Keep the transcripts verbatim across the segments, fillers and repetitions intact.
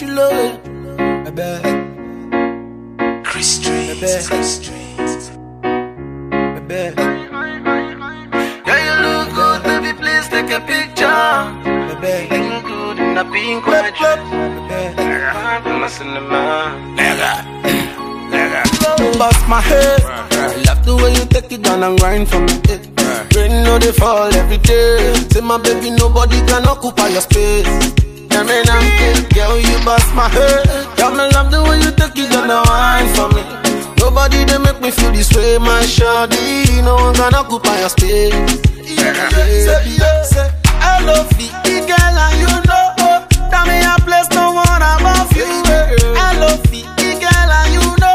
love it. Baby. Chris Street, Chris Street. Baby. Yeah, you look good, baby, please take a picture. Baby. You look good in the pink white dress. I'm a cinema. Nigga. Nigga. Bust my head. I love the way you take it down and grind for me. Rain no they fall every day. Say my baby, nobody can occupy your space. Yeah, man, I'm good. Girl, you bust my head. Girl, me love the way you take it down and wine for me. Nobody they make me feel this way, my shawty. No one can occupy your space. Yeah, yeah. Say, yeah, say, I love the girl and you know. Tell me a place no one above you. I love the girl and you know.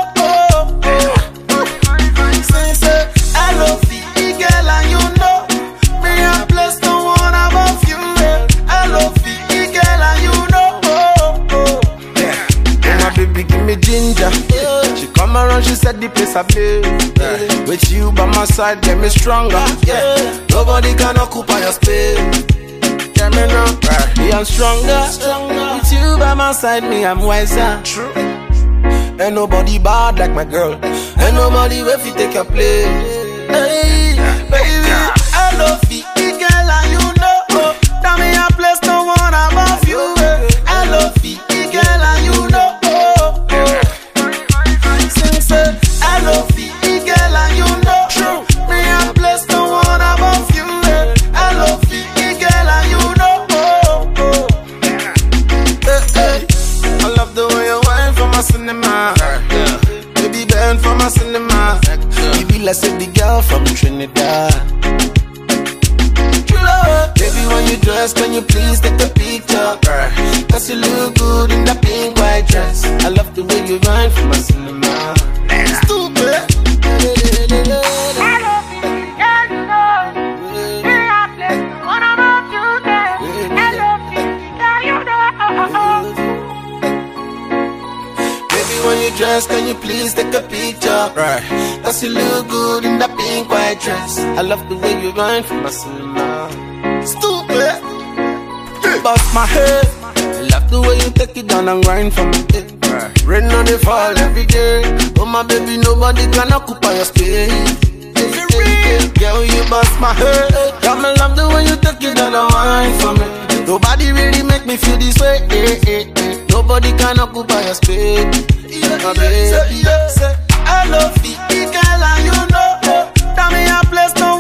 Say, say, I love the girl and you know. Me a place no one above you. I love the girl and you know. Yeah. My baby give me ginger. She come around, she said the place I play. With you by my side, get me stronger. Yeah. Nobody can occupy your space. Yeah, me now, me I'm stronger. With you by my side, me I'm wiser. True. Ain't nobody bad like my girl. Ain't nobody wait fi take your place. Hey, baby, I love the girl and you know. Tell me a place no one above you. I love the girl and you know. Sing say, I love the girl and you know. True. Me a place no one above you. I love the girl and you know. Hey, hey. I love the way you wine for my cinema. Yeah. Baby, bend for my cinema. You be like say the girl from Trinidad. True love. Baby, when you dress, can you please take a picture? Cause you look good in that pink white dress. I love the way you wine for my cinema. Stupid. When you dress, can you please take a picture? Right. Cause you look good in that pink white dress. I love the way you run for my cinema. Stupid. Bust my head. I love the way you take it down and grind for me. Right. Rain on the fall every day. Oh my baby, nobody can occupy your space. Girl, you bust my head. Girl, me love the way you take it down and wine for me. Nobody really make me feel this way. Eh, eh, eh. Nobody can occupy your space. Yeah, my baby. Say, yeah, say, I love the girl and you know. Tell me a place no